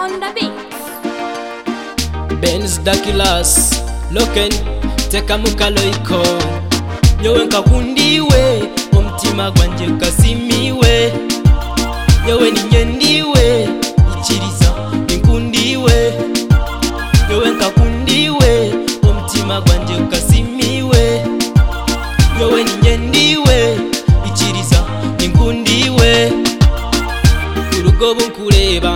on the beat. Benz Dakilas Loken teka mukaloiko nyowe nkakundiwe omutima gwanje kasimiwe nyowe ninyendiwe ikiriza ninkundiwe nyowe nkakundiwe omutima gwanje kasimiwe nyowe ninyendiwe ikiriza ninkundiwe urugobo nkureba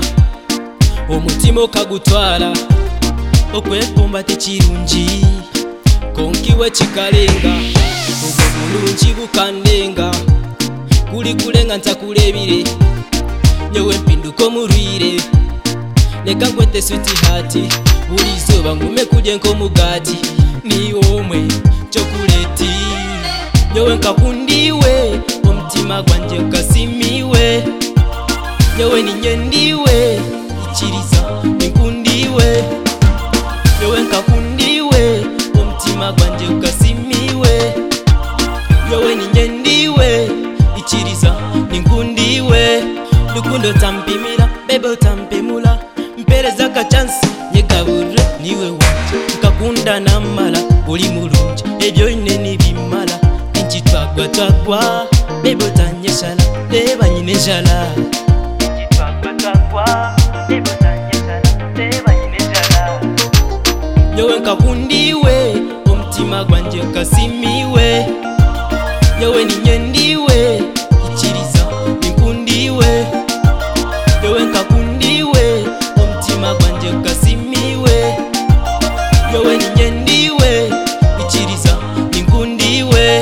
omutima okagutwara okwepomba tekirungi konkiwe kikalenga obwo bulungi bukandenga kuli kulenga ntakulebire nyowe mpinduka omurwire leka nkwete sweetheart buli zuba ngume kulye nk'omugati niwe omwe chokoleti nyowe nkakundiwe omutima gwanje kasimiwe nyowe ninyendiwe ikiriza ninkundiwe nyowe nkakundiwe omutima gwanje kasimiwe nyowe ninyendiwe ikiriza ninkundiwe lukundo tampimira bebe otampimula mpereza kachansi nyegabure niwe wanje nkakunda namala oli mulungi ebyo ine nibimala nkitwagwa twagwa bebe otanyeshala leba nyine njala nkitwagwa twagwa bebe otanyeshala leba nyine njala nyowe nkakundiwe omutima gwanje kasimiwe nyowe ninyendiwe ikiriza ninkundiwe nyowe nkakundiwe omutima gwanje kasimiwe nyowe ninyendiwe ikiriza ninkundiwe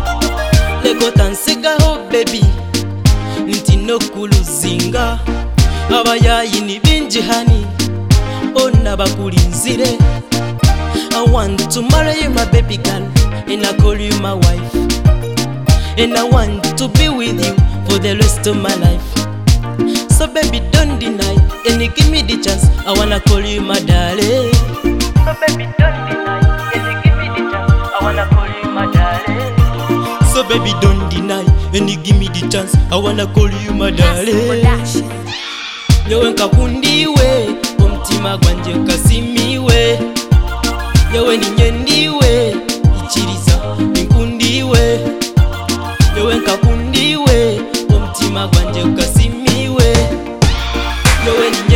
leko tansigaho baby nti nokuluzinga abayayi ni bingi hani ona bakulinzire I want to marry you my baby girl and I call you my wife and I want to be with you for the rest of my life. So baby don't deny and you give me the chance I wanna call you my darling. So baby don't deny and you give me the chance I wanna call you my darling. So baby don't deny and you give me the chance I wanna call you my darling. Nyowe nkakundiwe omutima gwanje kasimiwe nyowe ninyendiwe ikiriza ninkundiwe nyowe nkakundiwe omutima gwanje kasimiwe nyowe